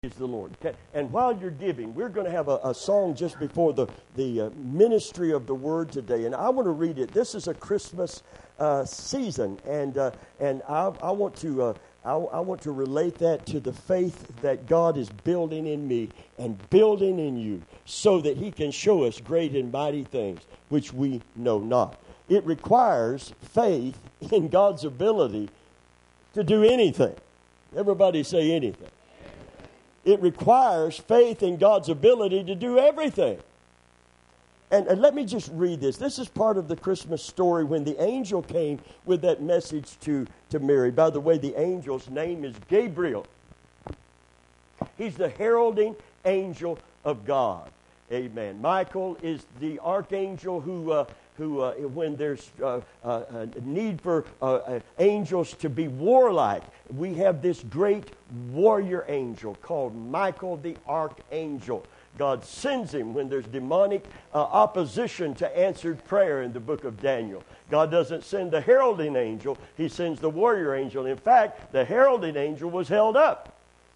Praise the Lord. Okay. And while you're giving, we're going to have a song just before the ministry of the Word today. And I want to read it. This is a Christmas season, and I want to relate that to the faith that God is building in me and building in you, so that He can show us great and mighty things which we know not. It requires faith in God's ability to do anything. Everybody say anything. It requires faith in God's ability to do everything. And let me just read this. This is part of the Christmas story when the angel came with that message to Mary. By the way, the angel's name is Gabriel. He's the heralding angel of God. Amen. Michael is the archangel who when there's a need for angels to be warlike, we have this great warrior angel called Michael the archangel. God sends him when there's demonic opposition to answered prayer in the book of Daniel. God doesn't send the heralding angel, He sends the warrior angel. In fact, the heralding angel was held up.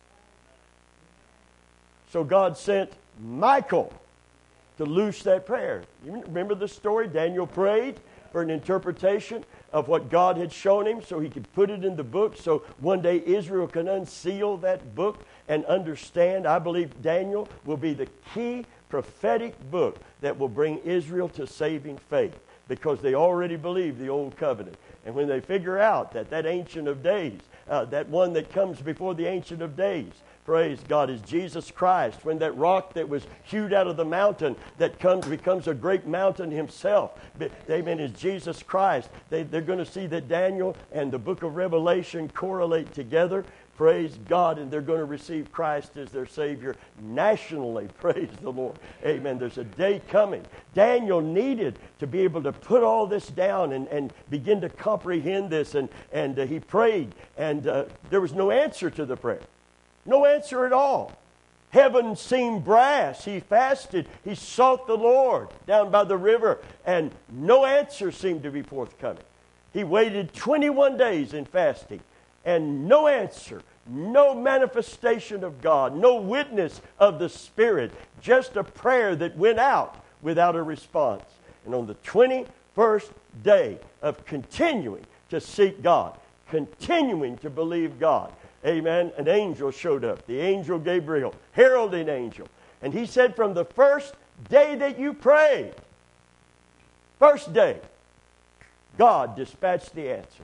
So God sent Michael to loose that prayer. You remember the story? Daniel prayed for an interpretation of what God had shown him so he could put it in the book, so one day Israel can unseal that book and understand. I believe Daniel will be the key prophetic book that will bring Israel to saving faith, because they already believe the old covenant. And when they figure out that Ancient of Days, that one that comes before the Ancient of Days, praise God, is Jesus Christ. When that rock that was hewed out of the mountain that becomes a great mountain himself, amen, is Jesus Christ. They're going to see that Daniel and the book of Revelation correlate together. Praise God. And they're going to receive Christ as their Savior nationally. Praise the Lord. Amen. There's a day coming. Daniel needed to be able to put all this down and begin to comprehend this. And he prayed. And there was no answer to the prayer. No answer at all. Heaven seemed brass. He fasted. He sought the Lord down by the river, and no answer seemed to be forthcoming. He waited 21 days in fasting, and no answer, no manifestation of God, no witness of the Spirit, just a prayer that went out without a response. And on the 21st day of continuing to seek God, continuing to believe God, amen, an angel showed up. The angel Gabriel, heralding angel. And he said, from the first day that you prayed, first day, God dispatched the answer.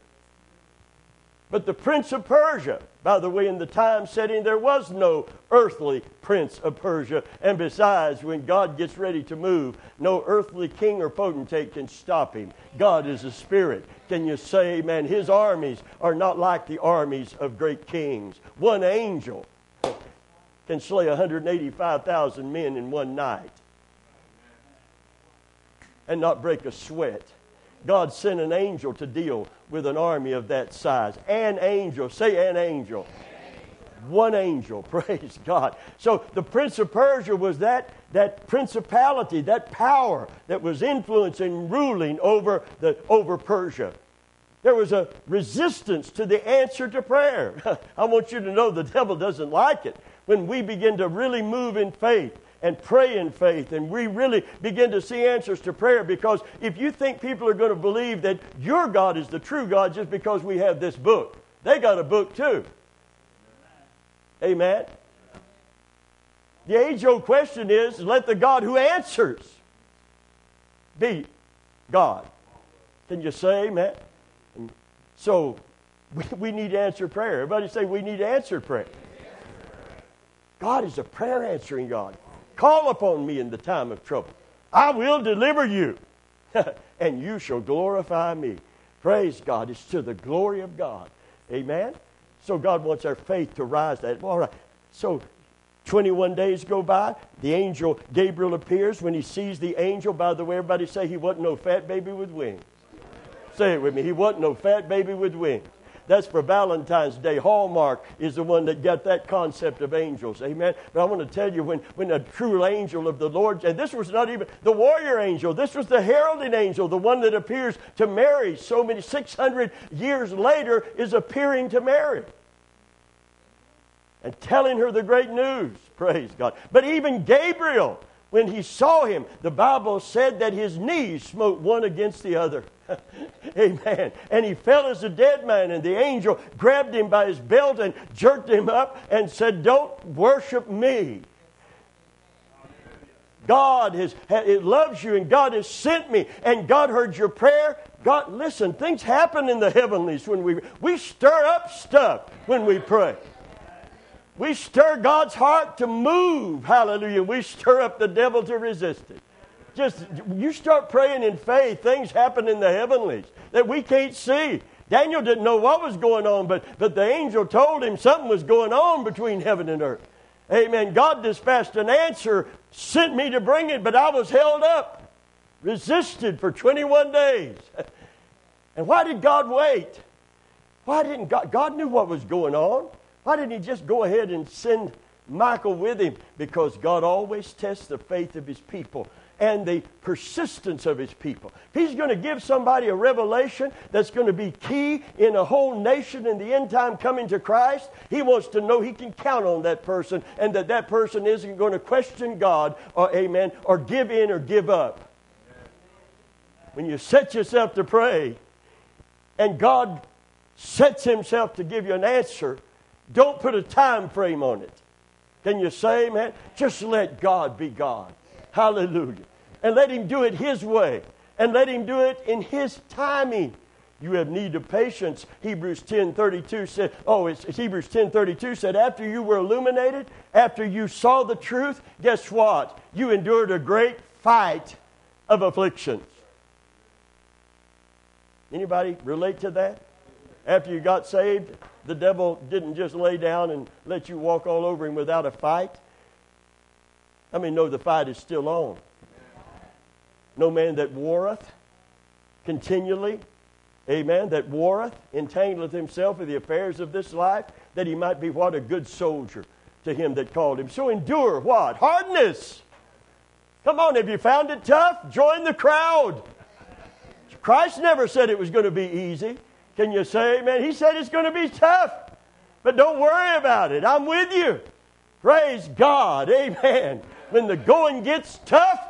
But the prince of Persia, by the way, in the time setting, there was no earthly prince of Persia. And besides, when God gets ready to move, no earthly king or potentate can stop Him. God is a spirit. Can you say, amen? His armies are not like the armies of great kings. One angel can slay 185,000 men in one night and not break a sweat. God sent an angel to deal with an army of that size. An angel. Say an angel. One angel. Praise God. So the prince of Persia was that principality, that power that was influencing, ruling over Persia. There was a resistance to the answer to prayer. I want you to know the devil doesn't like it when we begin to really move in faith and pray in faith, and we really begin to see answers to prayer. Because if you think people are going to believe that your God is the true God just because we have this book, they got a book too. Amen. The age-old question is, let the God who answers be God. Can you say amen? And so we need to answer prayer. Everybody say we need to answer prayer. God is a prayer answering God. Call upon me in the time of trouble. I will deliver you, and you shall glorify me. Praise God. It's to the glory of God. Amen? So God wants our faith to rise. All right. So 21 days go by. The angel Gabriel appears. When he sees the angel, by the way, everybody say he wasn't no fat baby with wings. Say it with me. He wasn't no fat baby with wings. That's for Valentine's Day. Hallmark is the one that got that concept of angels. Amen. But I want to tell you, when a true angel of the Lord, and this was not even the warrior angel, this was the heralding angel, the one that appears to Mary so many 600 years later is appearing to Mary. and telling her the great news. Praise God. But even Gabriel, when he saw him, the Bible said that his knees smote one against the other. Amen. And he fell as a dead man, and the angel grabbed him by his belt and jerked him up and said, "Don't worship me. God it loves you, and God has sent me, and God heard your prayer." God, listen, things happen in the heavenlies when we stir up stuff when we pray. We stir God's heart to move. Hallelujah. We stir up the devil to resist it. Just, you start praying in faith, things happen in the heavenlies that we can't see. Daniel didn't know what was going on, but the angel told him something was going on between heaven and earth. Amen. God dispatched an answer, sent me to bring it, but I was held up, resisted for 21 days. And why did God wait? Why didn't God knew what was going on. Why didn't he just go ahead and send Michael with him? Because God always tests the faith of his people and the persistence of his people. If he's going to give somebody a revelation that's going to be key in a whole nation in the end time coming to Christ, he wants to know he can count on that person, and that person isn't going to question God or amen, or give in or give up. When you set yourself to pray and God sets himself to give you an answer, don't put a time frame on it. Can you say amen? Just let God be God. Hallelujah. And let him do it his way. And let him do it in his timing. You have need of patience. Hebrews 10:32 said, Hebrews 10:32 said, after you were illuminated, after you saw the truth, guess what? You endured a great fight of afflictions. Anybody relate to that? After you got saved, the devil didn't just lay down and let you walk all over him without a fight. I mean, no, the fight is still on. No man that warreth continually, amen, that warreth, entangleth himself in the affairs of this life, that he might be what? A good soldier to him that called him. So endure what? Hardness. Come on, have you found it tough? Join the crowd. Christ never said it was going to be easy. Can you say amen? He said it's going to be tough. But don't worry about it. I'm with you. Praise God. Amen. When the going gets tough,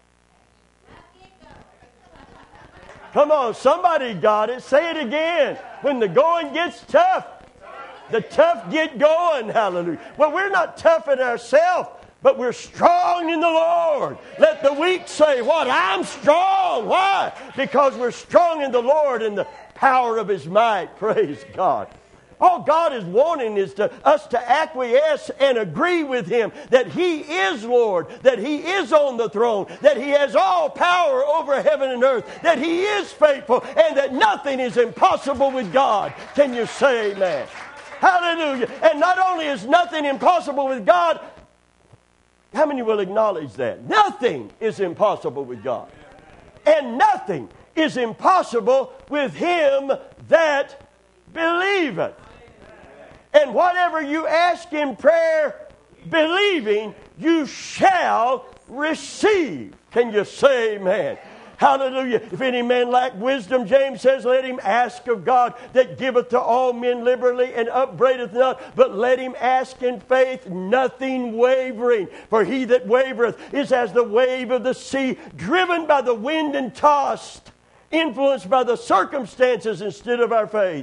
come on, somebody got it. Say it again. When the going gets tough, the tough get going. Hallelujah. Well, we're not tough in ourselves, but we're strong in the Lord. Let the weak say, what? I'm strong. Why? Because we're strong in the Lord and the power of his might. Praise God. All God is wanting is us to acquiesce and agree with him that he is Lord, that he is on the throne, that he has all power over heaven and earth, that he is faithful, and that nothing is impossible with God. Can you say amen? Hallelujah. And not only is nothing impossible with God, how many will acknowledge that? Nothing is impossible with God. And nothing is impossible with him that believeth. And whatever you ask in prayer, believing, you shall receive. Can you say amen? Hallelujah. If any man lack wisdom, James says, let him ask of God that giveth to all men liberally and upbraideth not, but let him ask in faith, nothing wavering. For he that wavereth is as the wave of the sea, driven by the wind and tossed, influenced by the circumstances instead of our faith.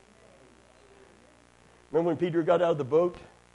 Remember when Peter got out of the boat?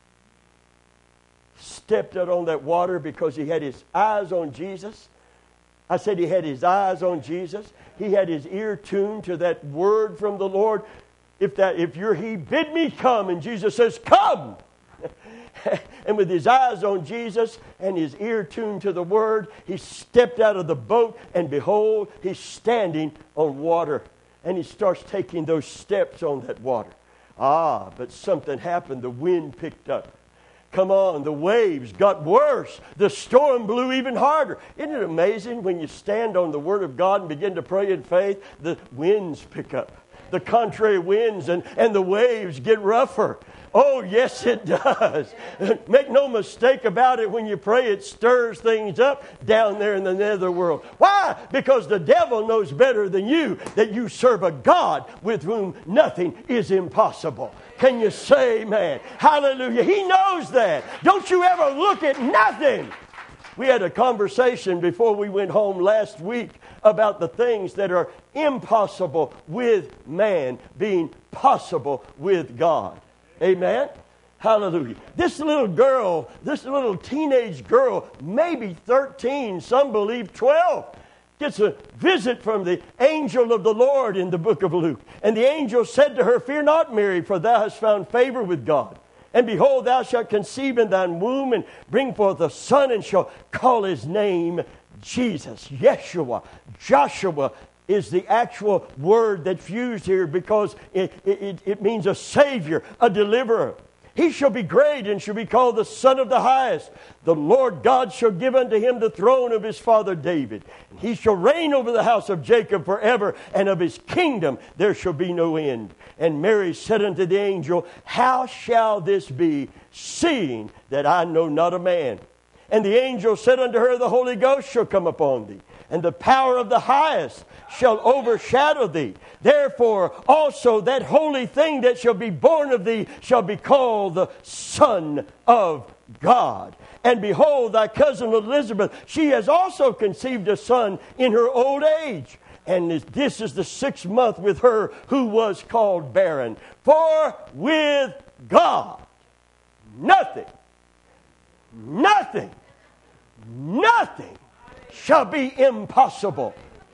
Stepped out on that water because he had his eyes on Jesus. I said he had his eyes on Jesus. He had his ear tuned to that word from the Lord. If you're he, bid me come. And Jesus says, come. And with his eyes on Jesus and his ear tuned to the word, he stepped out of the boat, and behold, he's standing on water. And he starts taking those steps on that water. But something happened. The wind picked up. Come on, the waves got worse. The storm blew even harder. Isn't it amazing when you stand on the Word of God and begin to pray in faith, the winds pick up. The contrary winds and the waves get rougher. Oh, yes, it does. Make no mistake about it. When you pray, it stirs things up down there in the netherworld. Why? Because the devil knows better than you that you serve a God with whom nothing is impossible. Can you say amen? Hallelujah. He knows that. Don't you ever look at nothing. We had a conversation before we went home last week about the things that are impossible with man being possible with God. Amen? Hallelujah. This little girl, this little teenage girl, maybe 13, some believe 12, gets a visit from the angel of the Lord in the book of Luke. And the angel said to her, "Fear not, Mary, for thou hast found favor with God. And behold, thou shalt conceive in thine womb and bring forth a son, and shall call his name Jesus." Yeshua, Joshua is the actual word that's used here because it means a Savior, a deliverer. He shall be great and shall be called the Son of the Highest. The Lord God shall give unto him the throne of his father David. And he shall reign over the house of Jacob forever, and of his kingdom there shall be no end. And Mary said unto the angel, "How shall this be, seeing that I know not a man?" And the angel said unto her, "The Holy Ghost shall come upon thee, and the power of the highest shall overshadow thee. Therefore also that holy thing that shall be born of thee shall be called the Son of God. And behold, thy cousin Elizabeth, she has also conceived a son in her old age. And this is the 6th month with her who was called barren. For with God nothing shall be impossible."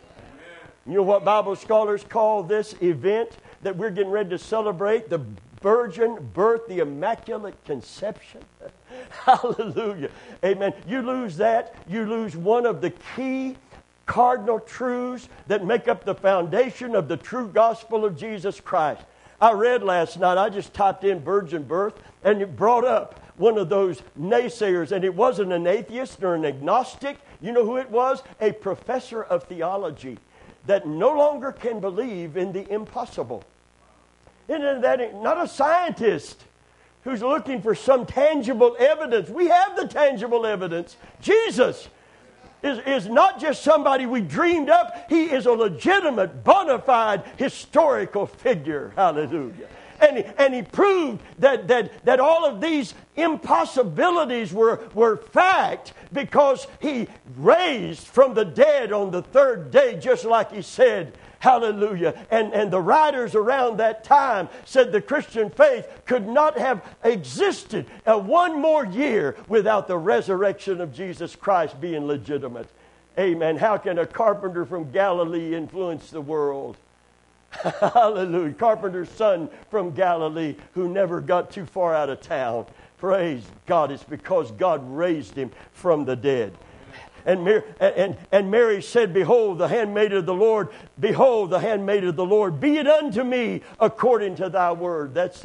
You know what Bible scholars call this event that we're getting ready to celebrate? The virgin birth, the Immaculate Conception. Hallelujah. Amen. You lose that, you lose one of the key cardinal truths that make up the foundation of the true gospel of Jesus Christ. I read last night, I just typed in virgin birth, and it brought up one of those naysayers, and it wasn't an atheist or an agnostic. You know who it was? A professor of theology that no longer can believe in the impossible. Isn't that not a scientist who's looking for some tangible evidence? We have the tangible evidence. Jesus is not just somebody we dreamed up. He is a legitimate, bona fide, historical figure. Hallelujah. And he proved that all of these impossibilities were fact because he raised from the dead on the 3rd day, just like he said. Hallelujah. And the writers around that time said the Christian faith could not have existed one more year without the resurrection of Jesus Christ being legitimate. Amen. How can a carpenter from Galilee influence the world? Hallelujah. Carpenter's son from Galilee who never got too far out of town. Praise God. It's because God raised him from the dead. And Mary said, "Behold, the handmaid of the Lord. Behold, the handmaid of the Lord. Be it unto me according to thy word." That's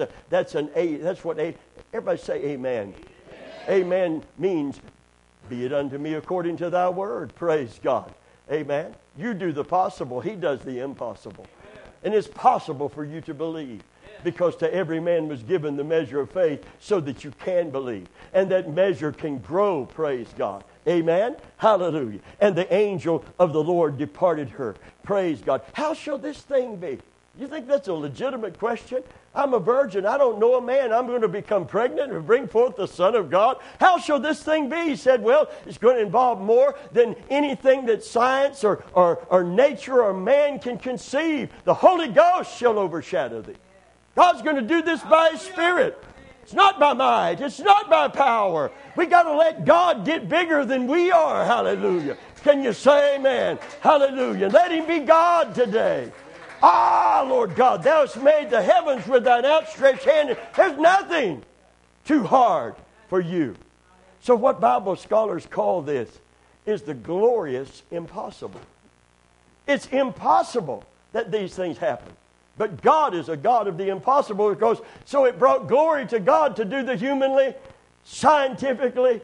what everybody say amen. Amen means be it unto me according to thy word. Praise God. Amen. You do the possible. He does the impossible. And it's possible for you to believe. Because to every man was given the measure of faith so that you can believe. And that measure can grow, praise God. Amen? Hallelujah. And the angel of the Lord departed her. Praise God. How shall this thing be? You think that's a legitimate question? I'm a virgin. I don't know a man. I'm going to become pregnant and bring forth the Son of God. How shall this thing be? He said, well, it's going to involve more than anything that science or nature or man can conceive. The Holy Ghost shall overshadow thee. God's going to do this by His Spirit. It's not by might. It's not by power. We got to let God get bigger than we are. Hallelujah. Can you say amen? Hallelujah. Let Him be God today. Ah, Lord God, Thou hast made the heavens with Thine outstretched hand. There's nothing too hard for You. So what Bible scholars call this is the glorious impossible. It's impossible that these things happen. But God is a God of the impossible, because so it brought glory to God to do the humanly, scientifically,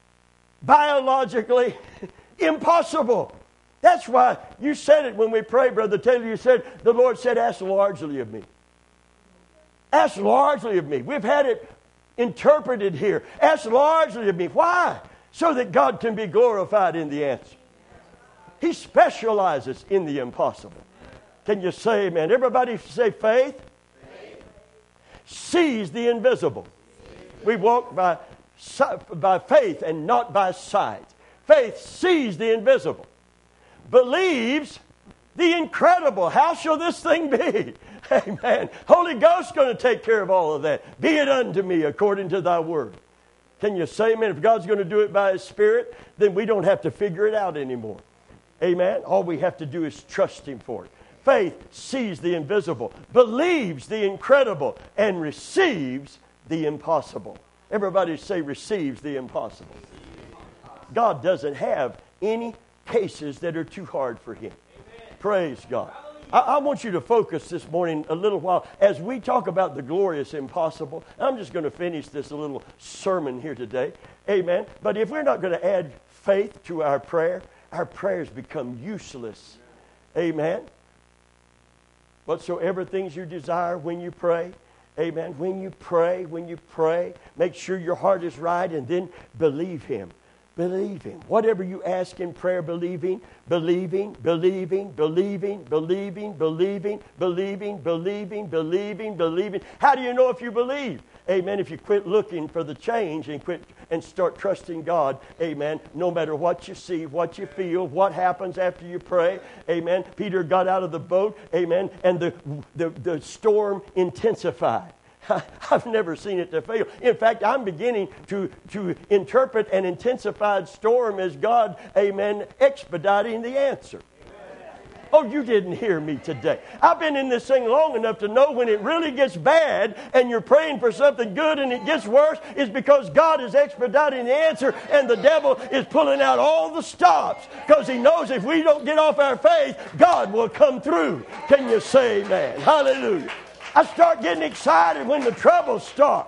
biologically impossible. That's why you said it when we prayed, Brother Taylor. You said, the Lord said, ask largely of me. Ask largely of me. We've had it interpreted here. Ask largely of me. Why? So that God can be glorified in the answer. He specializes in the impossible. Can you say amen? Everybody say faith. Sees the invisible. We walk by faith and not by sight. Faith sees the invisible. Believes the incredible. How shall this thing be? Amen. Holy Ghost's going to take care of all of that. Be it unto me according to thy word. Can you say amen? If God's going to do it by His Spirit, then we don't have to figure it out anymore. Amen. All we have to do is trust Him for it. Faith sees the invisible, believes the incredible, and receives the impossible. Everybody say receives the impossible. God doesn't have any cases that are too hard for Him. Praise God. I want you to focus this morning a little while as we talk about the glorious impossible. I'm just going to finish this little sermon here today. Amen. But if we're not going to add faith to our prayers become useless. Amen. Whatsoever things you desire when you pray. Amen. When you pray, make sure your heart is right and then believe Him. Believe Him. Whatever you ask in prayer, believing. How do you know if you believe? Amen. If you quit looking for the change and start trusting God. Amen. No matter what you see, what you feel, what happens after you pray. Amen. Peter got out of the boat. Amen. And the storm intensified. I've never seen it to fail. In fact, I'm beginning to interpret an intensified storm as God, amen, expediting the answer. Oh, you didn't hear me today. I've been in this thing long enough to know when it really gets bad and you're praying for something good and it gets worse, it's because God is expediting the answer and the devil is pulling out all the stops because he knows if we don't get off our faith, God will come through. Can you say amen? Hallelujah. I start getting excited when the trouble starts.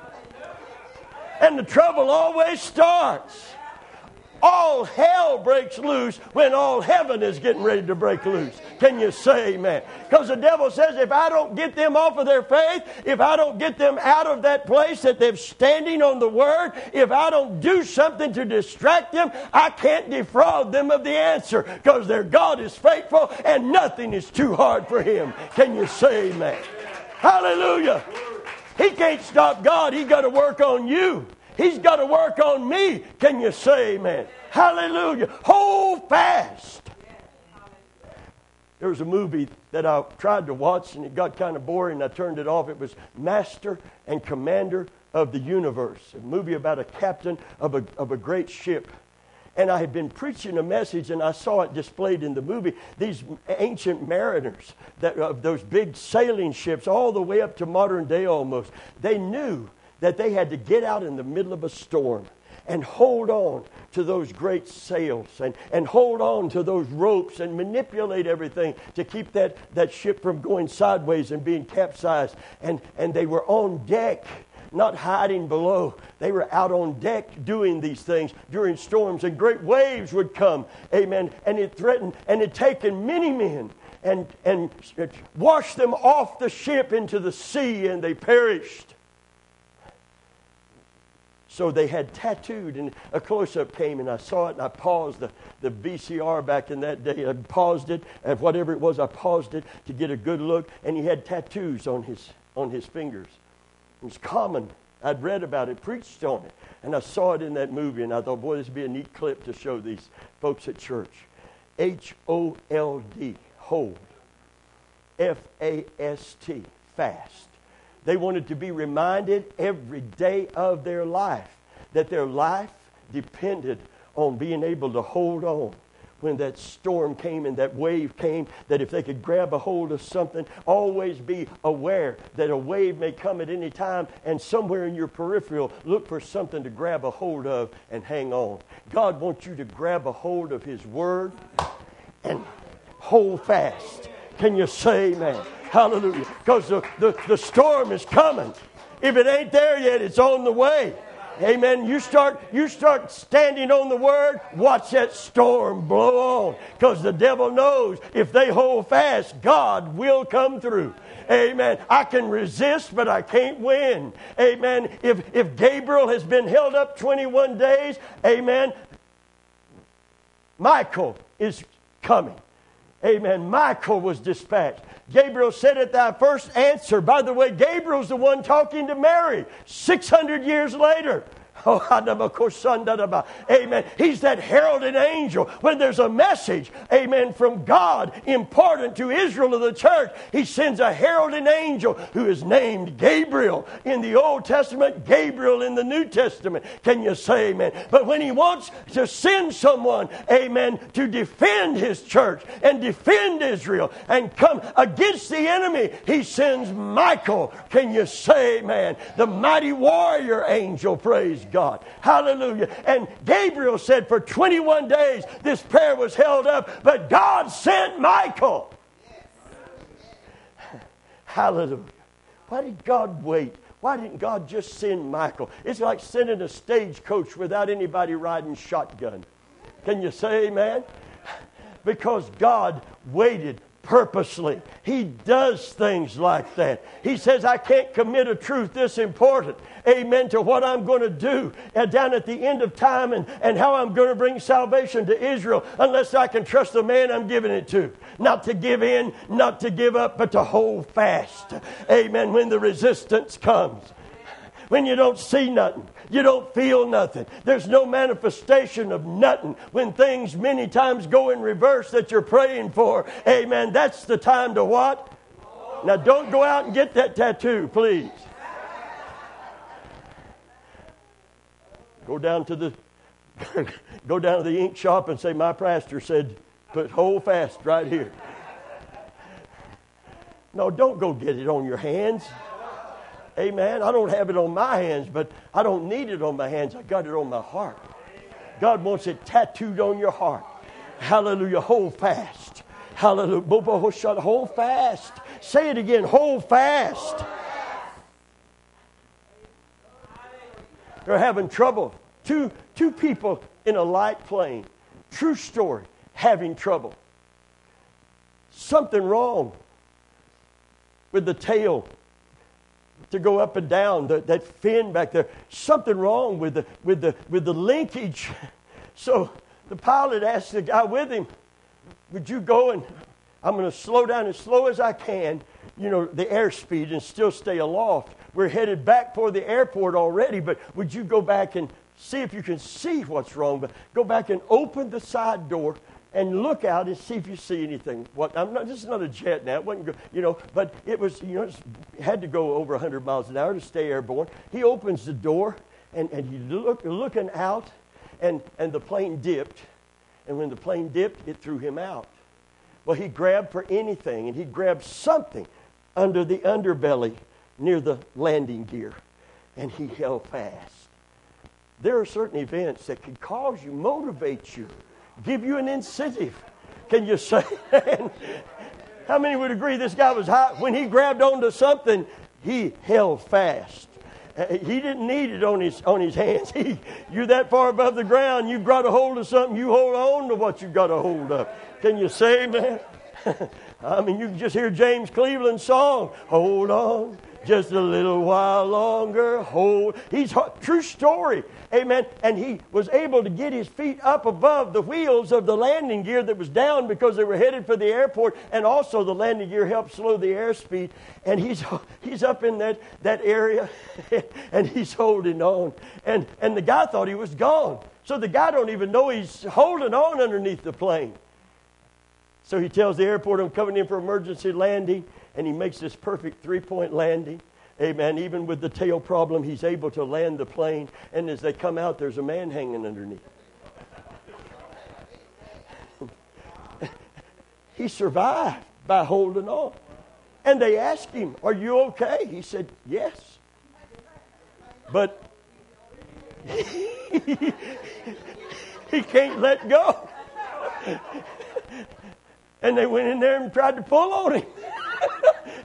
And the trouble always starts. All hell breaks loose when all heaven is getting ready to break loose. Can you say amen? Because the devil says if I don't get them off of their faith, if I don't get them out of that place that they're standing on the Word, if I don't do something to distract them, I can't defraud them of the answer because their God is faithful and nothing is too hard for Him. Can you say amen? Hallelujah. He can't stop God. He's got to work on you. He's got to work on me. Can you say amen? Hallelujah. Hold fast. There was a movie that I tried to watch and it got kind of boring. I turned it off. It was Master and Commander of the Universe. A movie about a captain of a great ship. And I had been preaching a message, and I saw it displayed in the movie. These ancient mariners, those big sailing ships, all the way up to modern day almost, they knew that they had to get out in the middle of a storm and hold on to those great sails and hold on to those ropes and manipulate everything to keep that ship from going sideways and being capsized. And they were on deck, not hiding below. They were out on deck doing these things during storms, and great waves would come. Amen. And it threatened, and it taken many men and washed them off the ship into the sea, and they perished. So they had tattooed, and a close-up came, and I saw it, and I paused the VCR back in that day. I paused it, and whatever it was, I paused it to get a good look, and he had tattoos on his fingers. It was common. I'd read about it, preached on it, and I saw it in that movie, and I thought, boy, this would be a neat clip to show these folks at church. H-O-L-D, hold. F-A-S-T, fast. They wanted to be reminded every day of their life that their life depended on being able to hold on when that storm came and that wave came, that if they could grab a hold of something, always be aware that a wave may come at any time, and somewhere in your peripheral, look for something to grab a hold of and hang on. God wants you to grab a hold of His Word and hold fast. Can you say amen? Hallelujah. Because the storm is coming. If it ain't there yet, it's on the way. Amen. You start standing on the Word, watch that storm blow on. Because the devil knows if they hold fast, God will come through. Amen. I can resist, but I can't win. Amen. If Gabriel has been held up 21 days, amen, Michael is coming. Amen. Michael was dispatched. Gabriel said at thy first answer. By the way, Gabriel's the one talking to Mary 600 years later. Oh, amen. He's that heralded angel. When there's a message, amen, from God important to Israel of the church, he sends a heralded angel who is named Gabriel in the Old Testament, Gabriel in the New Testament. Can you say amen? But when he wants to send someone, amen, to defend his church and defend Israel and come against the enemy, he sends Michael. Can you say amen? The mighty warrior angel, praise God. Hallelujah. And Gabriel said for 21 days this prayer was held up, but God sent Michael. Hallelujah. Why did God wait? Why didn't God just send Michael? It's like sending a stagecoach without anybody riding shotgun. Can you say amen? Because God waited purposely. He does things like that. He says, I can't commit a truth this important, amen, to what I'm going to do down at the end of time and how I'm going to bring salvation to Israel unless I can trust the man I'm giving it to. Not to give in, not to give up, but to hold fast. Amen. When the resistance comes. When you don't see nothing. You don't feel nothing. There's no manifestation of nothing. When things many times go in reverse that you're praying for, amen, that's the time to what? Now don't go out and get that tattoo, please. Go down to the ink shop and say, my pastor said, put hold fast right here. No, don't go get it on your hands. Amen. I don't have it on my hands, but I don't need it on my hands. I got it on my heart. God wants it tattooed on your heart. Hallelujah. Hold fast. Hallelujah. Hold fast. Say it again. Hold fast. They're having trouble. Two people in a light plane. True story. Having trouble. Something wrong with the tail to go up and down, that fin back there. Something wrong with the linkage. So the pilot asked the guy with him, would you go and I'm going to slow down as slow as I can, the airspeed and still stay aloft. We're headed back for the airport already, but would you go back and see if you can see what's wrong? But go back and open the side door and look out and see if you see anything. This is not a jet now. It wasn't go, but it was, it had to go over 100 miles an hour to stay airborne. He opens the door and he looking out, and the plane dipped. And when the plane dipped, it threw him out. Well, he grabbed for anything, and he grabbed something under the underbelly near the landing gear, and he held fast. There are certain events that can cause you, motivate you, give you an incentive. Can you say that? How many would agree this guy was hot? When he grabbed onto something, he held fast. He didn't need it on his hands. You're that far above the ground, you've got a hold of something, you hold on to what you've got a hold of. Can you say amen? I mean, you can just hear James Cleveland's song, hold on. Just a little while longer, true story, amen. And he was able to get his feet up above the wheels of the landing gear that was down because they were headed for the airport, and also the landing gear helped slow the airspeed. And he's up in that area, and he's holding on. And the guy thought he was gone. So the guy don't even know he's holding on underneath the plane. So he tells the airport, I'm coming in for emergency landing. And he makes this perfect three-point landing. Amen. Even with the tail problem, he's able to land the plane. And as they come out, there's a man hanging underneath. He survived by holding on. And they asked him, are you okay? He said, yes. But he can't let go. And they went in there and tried to pull on him.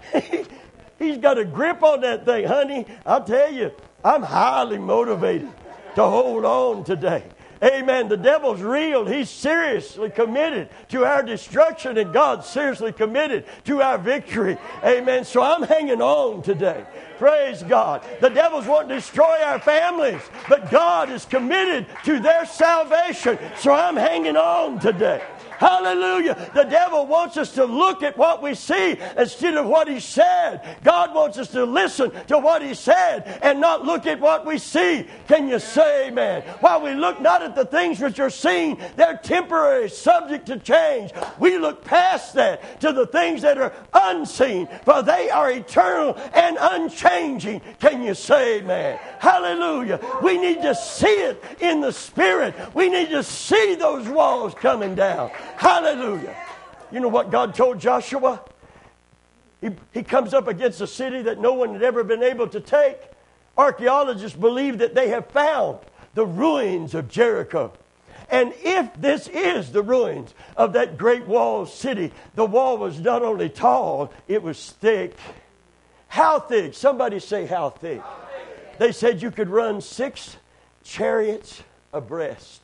He's got a grip on that thing, honey. I'll tell you, I'm highly motivated. to hold on today. Amen. The devil's real. He's seriously committed to our destruction, and God's seriously committed to our victory. Amen. So I'm hanging on today. Praise God. The devil's wanting to destroy our families, but God is committed to their salvation. So I'm hanging on today. Hallelujah. The devil wants us to look at what we see instead of what he said. God wants us to listen to what he said and not look at what we see. Can you say amen? While we look not at the things which are seen, they're temporary, subject to change. We look past that to the things that are unseen, for they are eternal and unchanging. Can you say amen? Hallelujah. We need to see it in the Spirit. We need to see those walls coming down. Hallelujah. You know what God told Joshua? He comes up against a city that no one had ever been able to take. Archaeologists believe that they have found the ruins of Jericho. And if this is the ruins of that great walled city, the wall was not only tall, it was thick. How thick? Somebody say how thick. They said you could run 6 chariots abreast.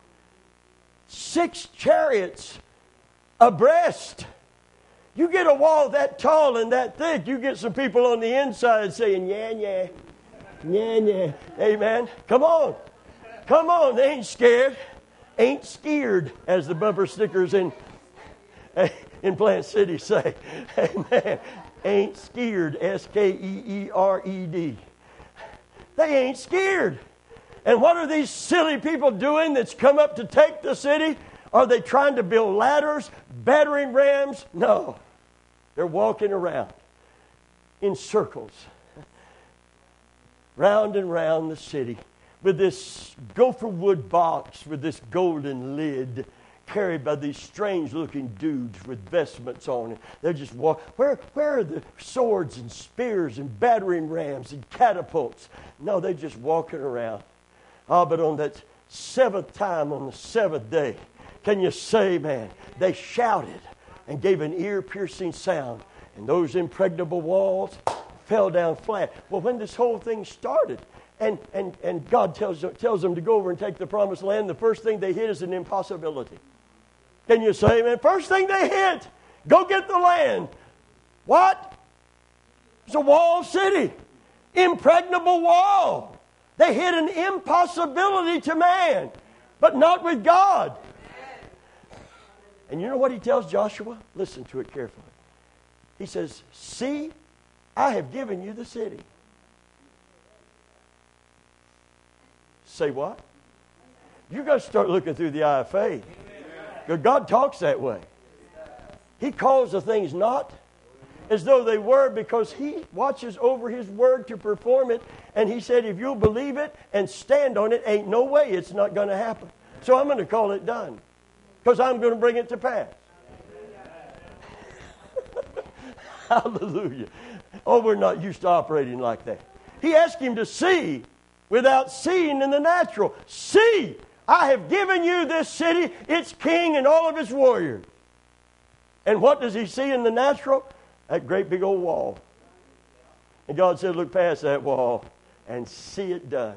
6 chariots abreast. You get a wall that tall and that thick, you get some people on the inside saying, yeah, yeah, yeah, yeah. Amen. Come on. Come on. They ain't scared. Ain't scared, as the bumper stickers in Plant City say. Amen. Ain't scared. S-K-E-E-R-E-D. They ain't scared. And what are these silly people doing that's come up to take the city? Are they trying to build ladders, battering rams? No. They're walking around in circles, round and round the city, with this gopher wood box with this golden lid, carried by these strange-looking dudes with vestments on it. They're just walking. Where are the swords and spears and battering rams and catapults? No, they're just walking around. Oh, but on that 7th time, on the 7th day, can you say, man, they shouted and gave an ear-piercing sound, and those impregnable walls fell down flat. Well, when this whole thing started, and God tells them to go over and take the promised land, the first thing they hit is an impossibility. Can you say, man, first thing they hit, go get the land. What? It's a walled city. Impregnable wall. They hit an impossibility to man, but not with God. And you know what he tells Joshua? Listen to it carefully. He says, see, I have given you the city. Say what? You've got to start looking through the eye of faith. Because God talks that way. He calls the things not as though they were, because He watches over His word to perform it. And He said, if you'll believe it and stand on it, ain't no way it's not going to happen. So I'm going to call it done, because I'm going to bring it to pass. Hallelujah. Oh, we're not used to operating like that. He asked him to see without seeing in the natural. See, I have given you this city, its king, and all of its warriors. And what does he see in the natural? That great big old wall. And God said, look past that wall and see it done.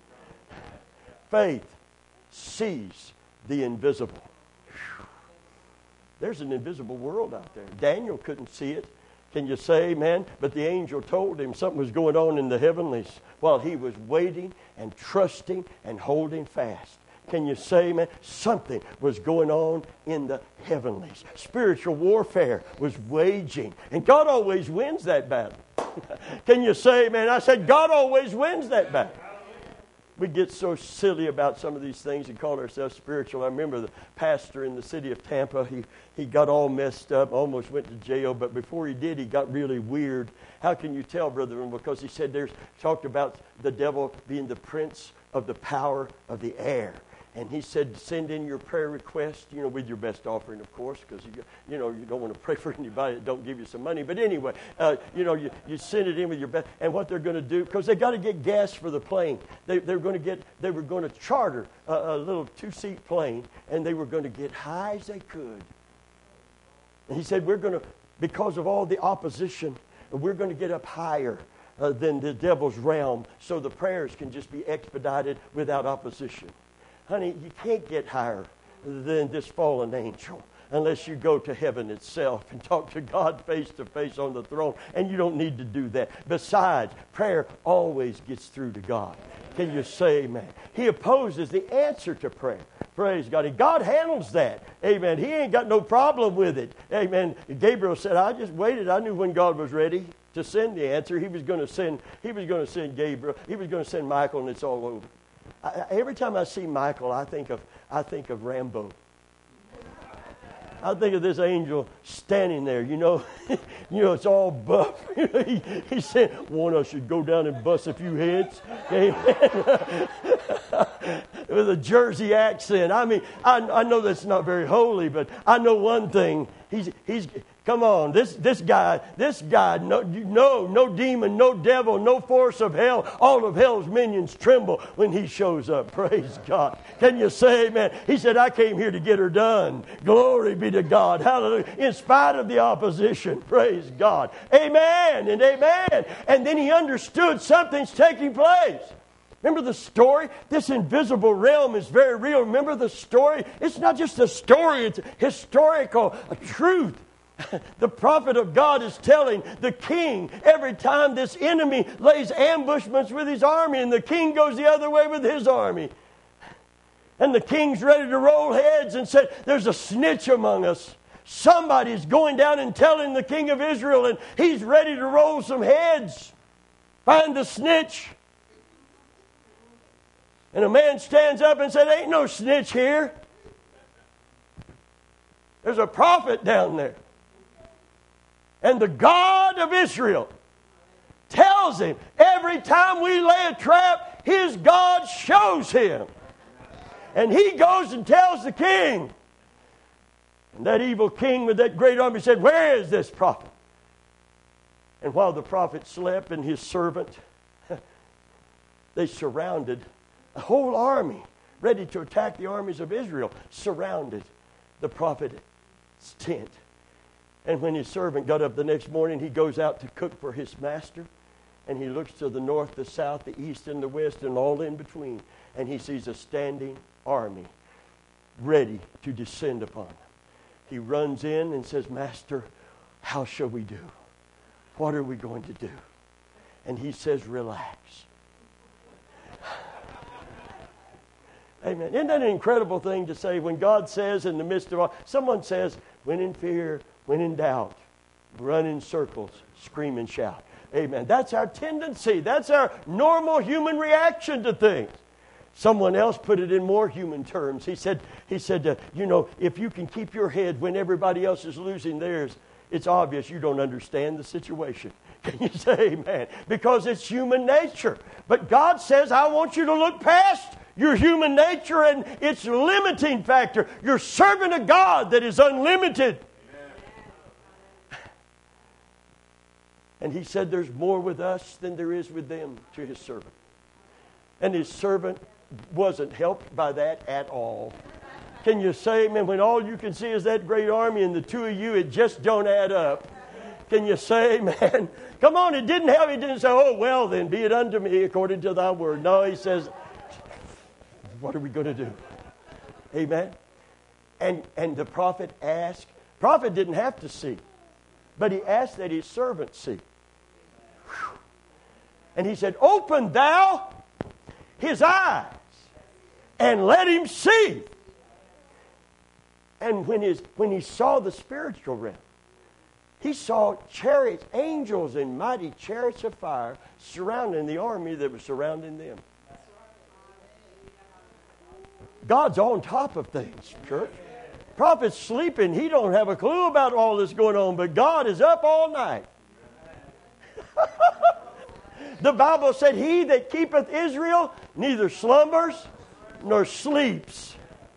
Faith sees the invisible. There's an invisible world out there. Daniel couldn't see it. Can you say amen? But the angel told him something was going on in the heavenlies while he was waiting and trusting and holding fast. Can you say amen? Something was going on in the heavenlies. Spiritual warfare was waging. And God always wins that battle. Can you say amen? I said God always wins that battle. We get so silly about some of these things and call ourselves spiritual. I remember the pastor in the city of Tampa, he got all messed up, almost went to jail, but before he did, he got really weird. How can you tell, brethren? Because he said there's talked about the devil being the prince of the power of the air. And he said, send in your prayer request, with your best offering, of course, because, you don't want to pray for anybody that don't give you some money. But anyway, you send it in with your best. And what they're going to do, because they got to get gas for the plane. They were going to charter a little 2-seat plane, and they were going to get high as they could. And he said, because of all the opposition, we're going to get up higher. than the devil's realm, so the prayers can just be expedited without opposition. Honey, you can't get higher than this fallen angel unless you go to heaven itself and talk to God face to face on the throne. And you don't need to do that. Besides, prayer always gets through to God. Can you say amen? He opposes the answer to prayer. Praise God. And God handles that. Amen. He ain't got no problem with it. Amen. Gabriel said, I just waited. I knew when God was ready to send the answer. He was going to send Gabriel. He was going to send Michael, and it's all over. Every time I see Michael, I think of Rambo. I think of this angel standing there, it's all buff. He said, one of us should go down and bust a few heads. Amen. With a Jersey accent. I mean, I know that's not very holy, but I know one thing. He's come on, this guy, no demon, no devil, no force of hell. All of hell's minions tremble when he shows up. Praise God. Can you say amen? He said, I came here to get her done. Glory be to God. Hallelujah. In spite of the opposition. Praise God. Amen and amen. And then he understood something's taking place. Remember the story? This invisible realm is very real. Remember the story? It's not just a story. It's historical truth. The prophet of God is telling the king every time this enemy lays ambushments with his army, and the king goes the other way with his army. And the king's ready to roll heads and said, there's a snitch among us. Somebody's going down and telling the king of Israel, and he's ready to roll some heads. Find the snitch. And a man stands up and said, ain't no snitch here. There's a prophet down there. And the God of Israel tells him, every time we lay a trap, his God shows him. And he goes and tells the king. And that evil king with that great army said, where is this prophet? And while the prophet slept and his servant, they surrounded a whole army, ready to attack the armies of Israel, surrounded the prophet's tent. And when his servant got up the next morning, he goes out to cook for his master. And he looks to the north, the south, the east, and the west, and all in between. And he sees a standing army ready to descend upon him. He runs in and says, Master, how shall we do? What are we going to do? And he says, relax. Amen. Isn't that an incredible thing to say when God says in the midst of all, someone says, when in fear, when in doubt, run in circles, scream and shout. Amen. That's our tendency. That's our normal human reaction to things. Someone else put it in more human terms. He said, if you can keep your head when everybody else is losing theirs, it's obvious you don't understand the situation. Can you say amen? Because it's human nature. But God says, I want you to look past your human nature and its limiting factor. You're serving a God that is unlimited. Amen. And he said there's more with us than there is with them to his servant. And his servant wasn't helped by that at all. Can you say amen? When all you can see is that great army and the two of you, it just don't add up. Can you say amen? Come on, it didn't help. He didn't say, oh, well then, be it unto me according to thy word. No, he says, what are we going to do? Amen? And the prophet asked. Prophet didn't have to see. But he asked that his servant see. Whew. And he said, open thou his eyes and let him see. And when he saw the spiritual realm, he saw chariots, angels in mighty chariots of fire surrounding the army that was surrounding them. God's on top of things, church. Prophet's sleeping. He don't have a clue about all this going on, but God is up all night. The Bible said, he that keepeth Israel neither slumbers nor sleeps.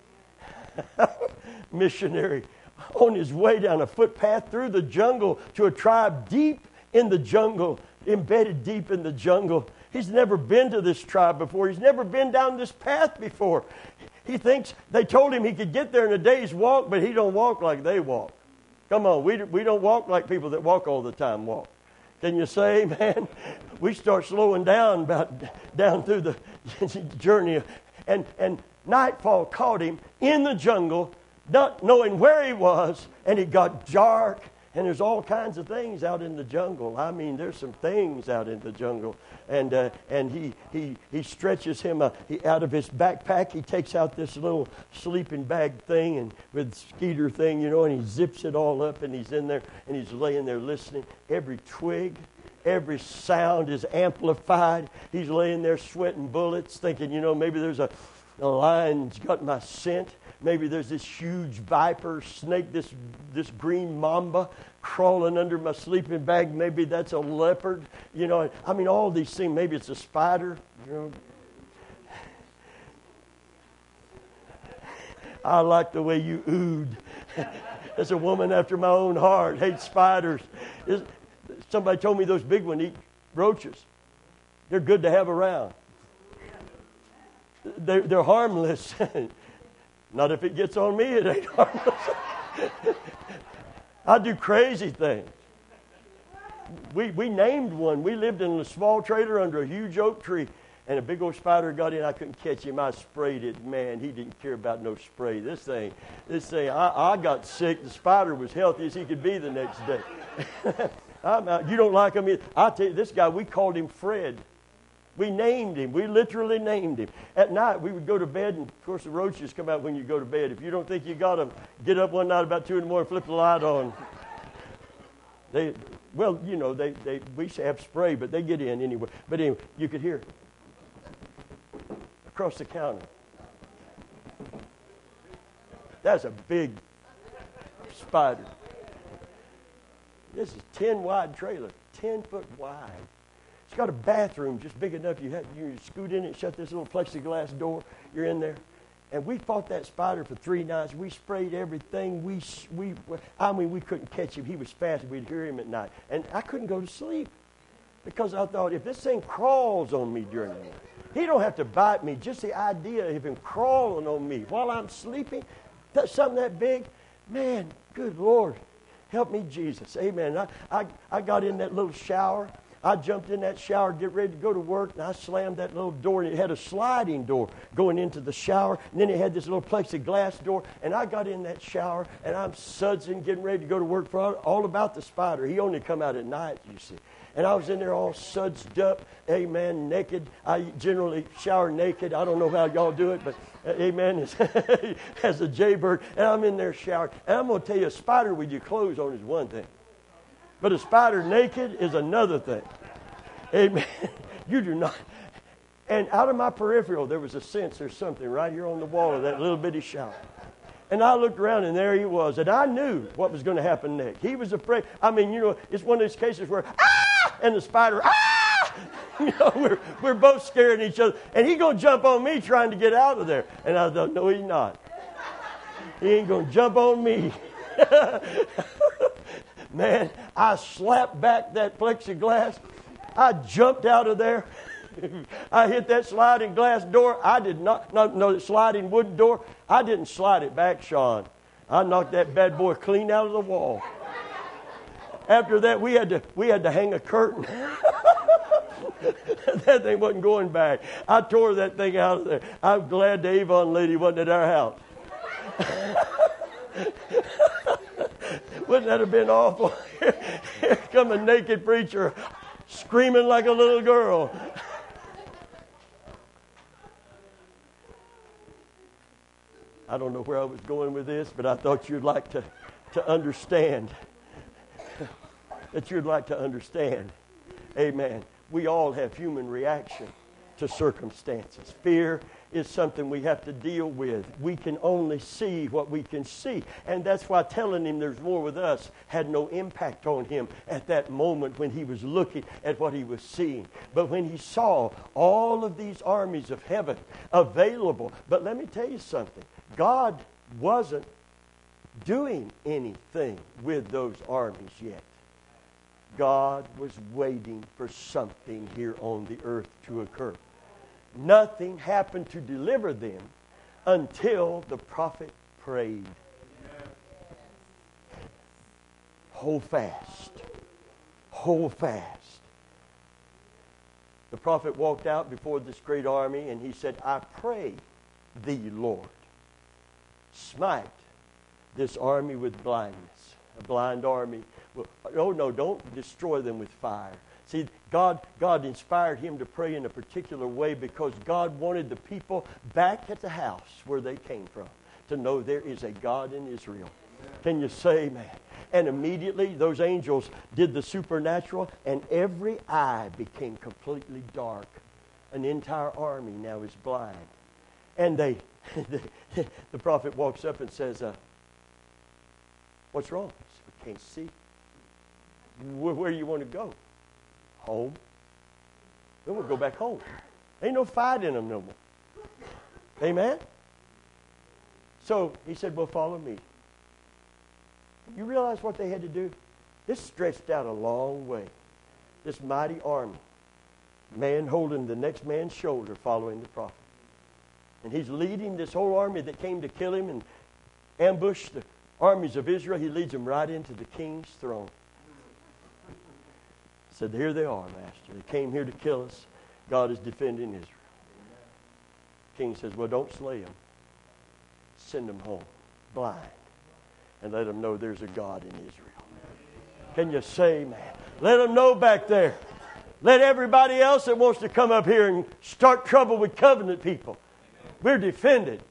Missionary on his way down a footpath through the jungle to a tribe deep in the jungle, embedded deep in the jungle. He's never been to this tribe before. He's never been down this path before. He thinks they told him he could get there in a day's walk, but he don't walk like they walk. Come on, we don't walk like people that walk all the time walk. Can you say amen? We start slowing down down through the journey. And nightfall caught him in the jungle, not knowing where he was, and it got dark. And there's all kinds of things out in the jungle. I mean, there's some things out in the jungle. And he stretches him out of his backpack. He takes out this little sleeping bag thing and with skeeter thing, and he zips it all up. And he's in there and he's laying there listening. Every twig, every sound is amplified. He's laying there sweating bullets, thinking, maybe there's a lion's got my scent. Maybe there's this huge viper snake, this green mamba crawling under my sleeping bag. Maybe that's a leopard. I mean, all these things. Maybe it's a spider. I like the way you oohed. That's a woman after my own heart. Hates spiders. Somebody told me those big ones eat roaches. They're good to have around. They're harmless. Not if it gets on me, it ain't harmless. I do crazy things. We named one. We lived in a small trailer under a huge oak tree, and a big old spider got in. I couldn't catch him. I sprayed it. Man, he didn't care about no spray. This thing, I got sick. The spider was healthy as he could be the next day. You don't like him either. I'll tell you, this guy, we called him Fred. We named him. We literally named him. At night, we would go to bed, and, of course, the roaches come out when you go to bed. If you don't think you got them, get up one night about 2 in the morning, flip the light on. We used to have spray, but they get in anyway. But anyway, you could hear it across the counter. That's a big spider. This is 10-wide trailer, 10 foot wide. It's got a bathroom just big enough you scoot in it, shut this little plexiglass door. You're in there. And we fought that spider for 3 nights. We sprayed everything. We couldn't catch him. He was fast. We'd hear him at night. And I couldn't go to sleep because I thought, if this thing crawls on me during the night, he don't have to bite me. Just the idea of him crawling on me while I'm sleeping, that's something that big, man, good Lord, help me, Jesus. Amen. I got in that little shower. I jumped in that shower, get ready to go to work, and I slammed that little door, and it had a sliding door going into the shower, and then it had this little plexiglass door, and I got in that shower, and I'm sudsing, getting ready to go to work for all about the spider. He only come out at night, you see. And I was in there all sudsed up, amen, naked. I generally shower naked. I don't know how y'all do it, but amen, as a jaybird, and I'm in there showering. And I'm going to tell you, a spider with your clothes on is one thing. But a spider naked is another thing. Amen. You do not. And out of my peripheral, there was a sense there's something right here on the wall of that little bitty shower. And I looked around, and there he was. And I knew what was going to happen next. He was afraid. I mean, it's one of those cases where, and the spider, we're both scaring each other. And he's going to jump on me trying to get out of there. And I thought, no, he's not. He ain't going to jump on me. Man, I slapped back that plexiglass. I jumped out of there. I hit that sliding glass door. I did not, no, the sliding wooden door. I didn't slide it back, Sean. I knocked that bad boy clean out of the wall. After that, we had to hang a curtain. That thing wasn't going back. I tore that thing out of there. I'm glad the Avon lady wasn't at our house. Wouldn't that have been awful? Here come a naked preacher screaming like a little girl. I don't know where I was going with this, but I thought you'd like to understand. That you'd like to understand. Amen. We all have human reaction to circumstances. Fear is something we have to deal with. We can only see what we can see. And that's why telling him there's more with us had no impact on him at that moment when he was looking at what he was seeing. But when he saw all of these armies of heaven available, but let me tell you something. God wasn't doing anything with those armies yet. God was waiting for something here on the earth to occur. Nothing happened to deliver them until the prophet prayed. Hold fast. hold fast. The prophet walked out before this great army and he said, I pray thee, Lord, smite this army with blindness. A blind army. Oh no, don't destroy them with fire. See, God inspired him to pray in a particular way because God wanted the people back at the house where they came from to know there is a God in Israel. Can you say amen? And immediately those angels did the supernatural and every eye became completely dark. An entire army now is blind. And the prophet walks up and says, what's wrong? He said, we can't see. Where do you want to go? Home. Then we'll go back home. Ain't no fight in them no more. Amen? So he said, well, follow me. You realize what they had to do? This stretched out a long way. This mighty army. Man holding the next man's shoulder following the prophet. And he's leading this whole army that came to kill him and ambush the armies of Israel. He leads them right into the king's throne. Said, here they are, Master. They came here to kill us. God is defending Israel. King says, well, don't slay them. Send them home blind and let them know there's a God in Israel. Can you say, man? Let them know back there. Let everybody else that wants to come up here and start trouble with covenant people. We're defended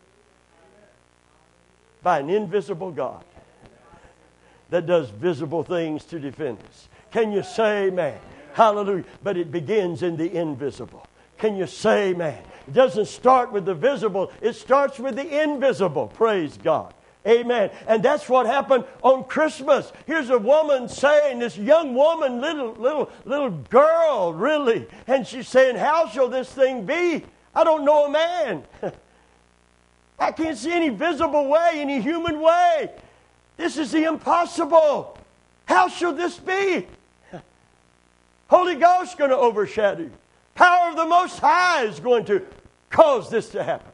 by an invisible God that does visible things to defend us. Can you say amen? Hallelujah. But it begins in the invisible. Can you say amen? It doesn't start with the visible. It starts with the invisible. Praise God. Amen. And that's what happened on Christmas. Here's a woman saying, this young woman, little girl, really. And she's saying, how shall this thing be? I don't know a man. I can't see any visible way, any human way. This is the impossible. How shall this be? Holy Ghost is going to overshadow you. Power of the Most High is going to cause this to happen.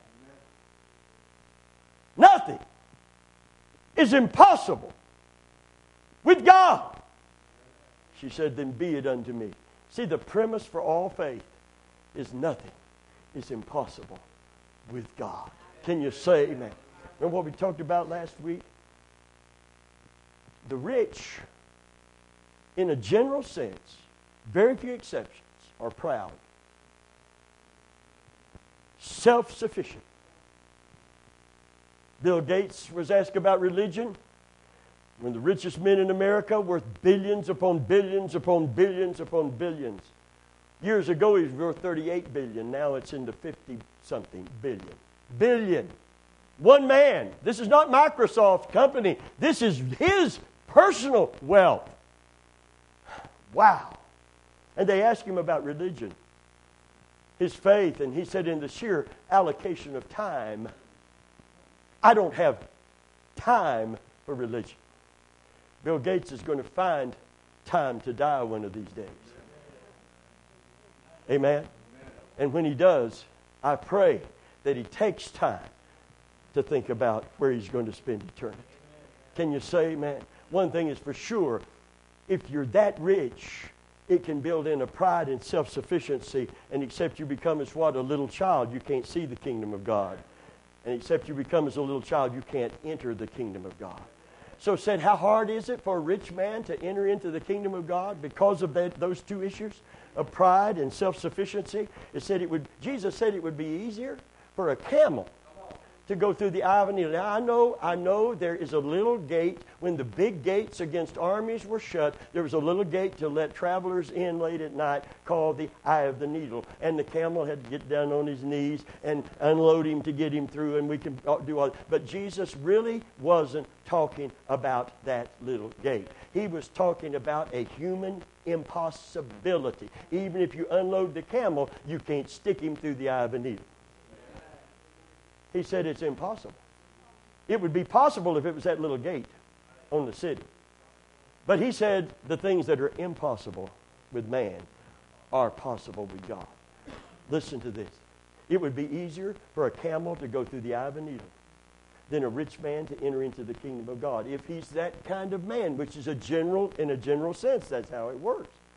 Nothing is impossible with God. She said, then be it unto me. See, the premise for all faith is nothing is impossible with God. Can you say amen? Remember what we talked about last week? The rich, in a general sense, very few exceptions, are proud, self-sufficient. Bill Gates was asked about religion. When the richest men in America worth billions upon billions upon billions upon billions. Years ago he was worth 38 billion. Now it's into 50-something billion. Billion. One man. This is not Microsoft company. This is his personal wealth. Wow. And they asked him about religion, his faith, and he said, in the sheer allocation of time, I don't have time for religion. Bill Gates is going to find time to die one of these days. Amen? And when he does, I pray that he takes time to think about where he's going to spend eternity. Can you say amen? One thing is for sure, if you're that rich, it can build in a pride and self-sufficiency, and except you become as what? A little child, you can't see the kingdom of God. And except you become as a little child, you can't enter the kingdom of God. So it said, how hard is it for a rich man to enter into the kingdom of God because of those two issues of pride and self-sufficiency? It said Jesus said it would be easier for a camel to go through the eye of a needle. Now, I know there is a little gate. When the big gates against armies were shut, there was a little gate to let travelers in late at night called the eye of the needle. And the camel had to get down on his knees and unload him to get him through, and we can do all that. But Jesus really wasn't talking about that little gate. He was talking about a human impossibility. Even if you unload the camel, you can't stick him through the eye of a needle. He said it's impossible. It would be possible if it was that little gate on the city. But he said the things that are impossible with man are possible with God. Listen to this. It would be easier for a camel to go through the eye of a needle than a rich man to enter into the kingdom of God. If he's that kind of man, which is in a general sense, that's how it works.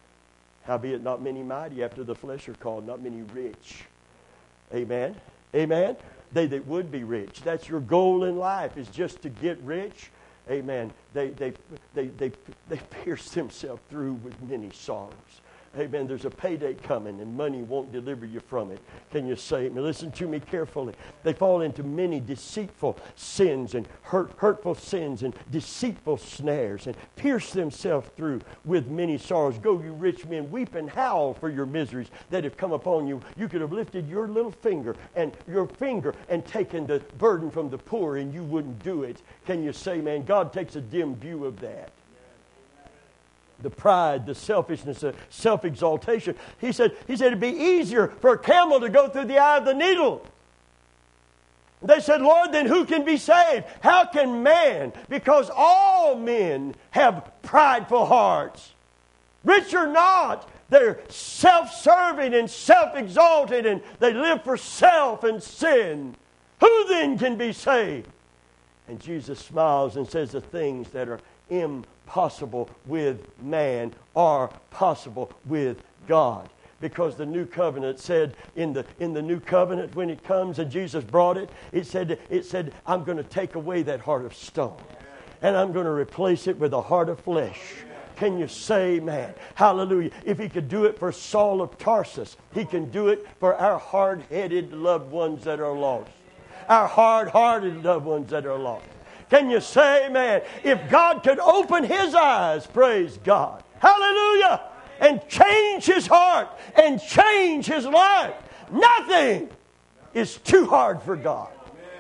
Howbeit not many mighty after the flesh are called, not many rich. Amen. Amen. They that would be rich. That's your goal in life, is just to get rich. Amen. They pierce themselves through with many sorrows. Amen. There's a payday coming, and money won't deliver you from it. Can you say it? Now listen to me carefully. They fall into many deceitful sins and hurtful sins and deceitful snares, and pierce themselves through with many sorrows. Go, you rich men, weep and howl for your miseries that have come upon you. You could have lifted your little finger and taken the burden from the poor, and you wouldn't do it. Can you say, man, God takes a dim view of that. The pride, the selfishness, the self-exaltation. He said it'd be easier for a camel to go through the eye of the needle. They said, Lord, then who can be saved? How can man? Because all men have prideful hearts. Rich or not, they're self-serving and self-exalted, and they live for self and sin. Who then can be saved? And Jesus smiles and says the things that are impossible with man are possible with God. Because the new covenant said, in the new covenant, when it comes and Jesus brought it, it said, I'm going to take away that heart of stone, and I'm going to replace it with a heart of flesh. Can you say amen? Hallelujah. If he could do it for Saul of Tarsus, he can do it for our hard-headed loved ones that are lost. Our hard-hearted loved ones that are lost. Can you say amen? If God could open his eyes, praise God. Hallelujah. And change his heart and change his life. Nothing is too hard for God.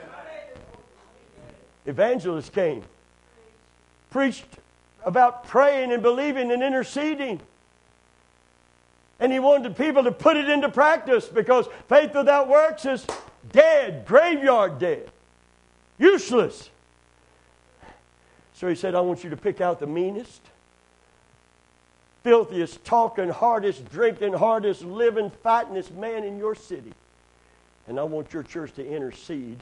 Evangelists came, preached about praying and believing and interceding. And he wanted people to put it into practice, because faith without works is dead, graveyard dead, useless. So he said, I want you to pick out the meanest, filthiest, talking, hardest, drinking, hardest, living, fightingest man in your city. And I want your church to intercede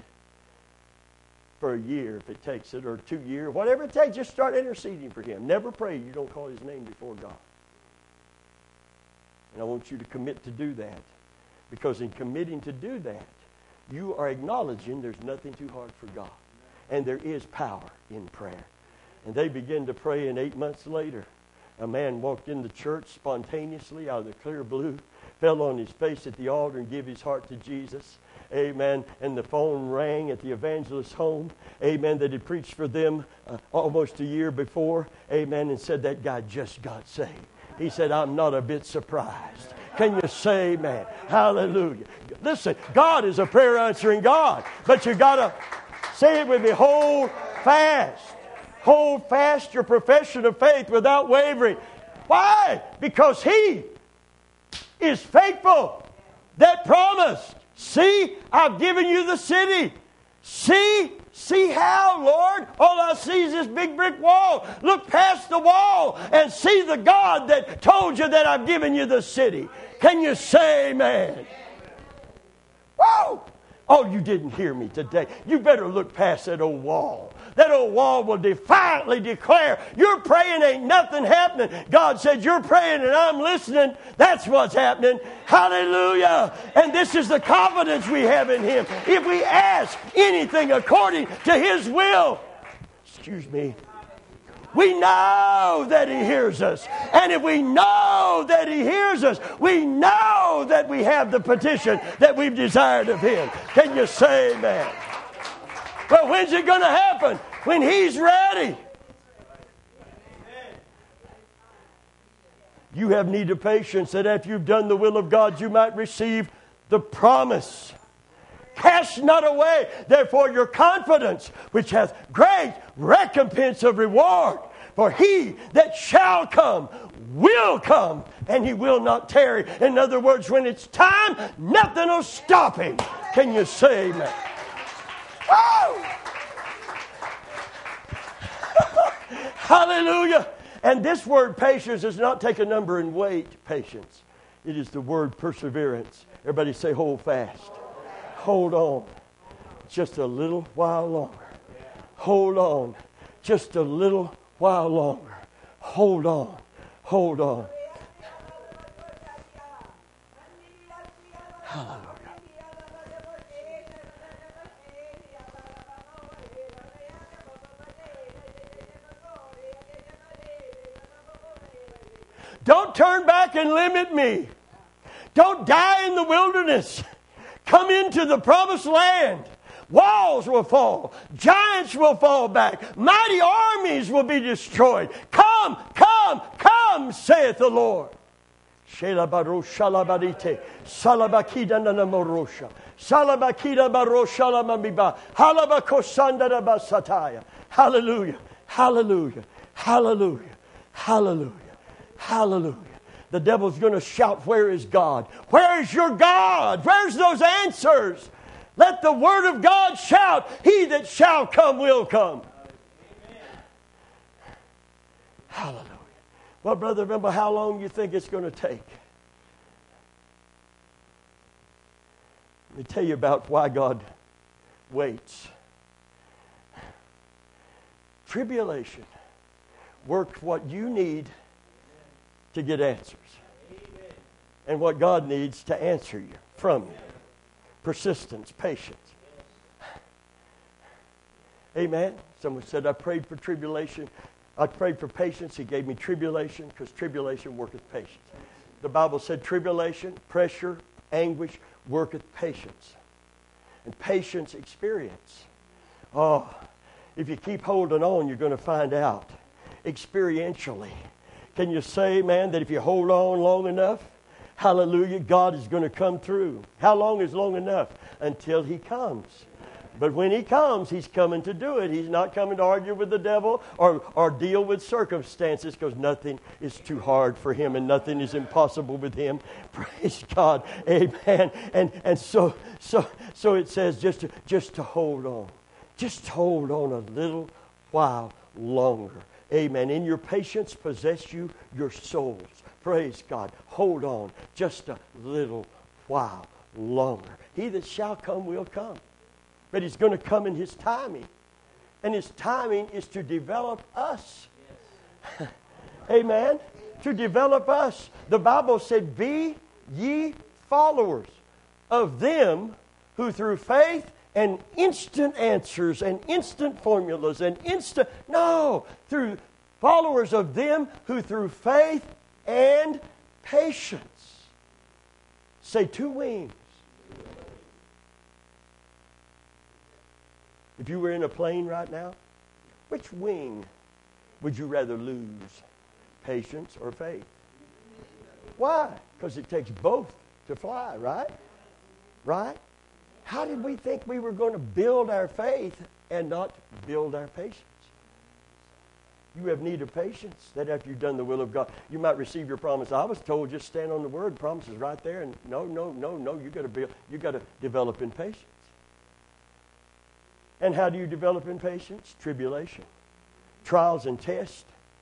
for a year if it takes it, or 2 years, whatever it takes. Just start interceding for him. Never pray you don't call his name before God. And I want you to commit to do that. Because in committing to do that, you are acknowledging there's nothing too hard for God. And there is power in prayer. And they began to pray, and 8 months later, a man walked in the church spontaneously out of the clear blue, fell on his face at the altar and gave his heart to Jesus. Amen. And the phone rang at the evangelist's home. Amen. That had preached for them almost a year before. Amen. And said that guy just got saved. He said, I'm not a bit surprised. Can you say amen? Hallelujah. Listen, God is a prayer answering God. But you got to say it with me. Hold fast. Hold fast your profession of faith without wavering. Why? Because he is faithful that promised. See, I've given you the city. See how, Lord? All I see is this big brick wall. Look past the wall and see the God that told you that I've given you the city. Can you say amen? Whoa! Oh, you didn't hear me today. You better look past that old wall. That old wall will defiantly declare, you're praying, ain't nothing happening. God said, you're praying and I'm listening. That's what's happening. Hallelujah. And this is the confidence we have in him. If we ask anything according to his will, we know that he hears us. And if we know that he hears us, we know that we have the petition that we've desired of him. Can you say amen? Well, when's it going to happen? When he's ready. You have need of patience, that after you've done the will of God, you might receive the promise. Cast not away, therefore, your confidence, which hath great recompense of reward. For he that shall come will come, and he will not tarry. In other words, when it's time, nothing will stop him. Can you say amen? Woo! Hallelujah. And this word patience does not take a number in weight, patience. It is the word perseverance. Everybody say hold fast. Hold on. Just a little while longer. Hold on. Just a little while longer. Hold on. Hold on. Don't turn back and limit me. Don't die in the wilderness. Come into the promised land. Walls will fall. Giants will fall back. Mighty armies will be destroyed. Come, come, come, saith the Lord. Shelabaro shalabadite. Salabakida nanamorosha. Salabakida baroshala mamiba. Halabakosanda basataya. Hallelujah. Hallelujah. Hallelujah. Hallelujah. Hallelujah. The devil's going to shout, where is God? Where is your God? Where's those answers? Let the word of God shout, he that shall come will come. Amen. Hallelujah. Well, Brother, remember how long you think it's going to take? Let me tell you about why God waits. Tribulation works what you need to get answers. Amen. And what God needs to answer you from you. Persistence, patience. Amen. Someone said, I prayed for tribulation. I prayed for patience. He gave me tribulation because tribulation worketh patience. The Bible said tribulation, pressure, anguish worketh patience. And patience, experience. Oh, if you keep holding on, you're going to find out experientially. Can you say, man, that if you hold on long enough, hallelujah, God is going to come through. How long is long enough? Until he comes. But when he comes, he's coming to do it. He's not coming to argue with the devil or deal with circumstances, because nothing is too hard for him and nothing is impossible with him. Praise God. Amen. And so it says just to hold on. Just hold on a little while longer. Amen. In your patience, possess you your souls. Praise God. Hold on just a little while longer. He that shall come will come. But he's going to come in his timing. And his timing is to develop us. Yes. Amen. To develop us. The Bible said, be ye followers of them who through faith and instant answers and instant formulas and through followers of them who through faith and patience. Say 2 wings. If you were in a plane right now, which wing would you rather lose? Patience or faith? Why? Because it takes both to fly, right? Right? How did we think we were going to build our faith and not build our patience? You have need of patience, that after you've done the will of God, you might receive your promise. I was told just stand on the word. The promise is right there. And no. You got to develop in patience. And how do you develop in patience? Tribulation, trials and tests.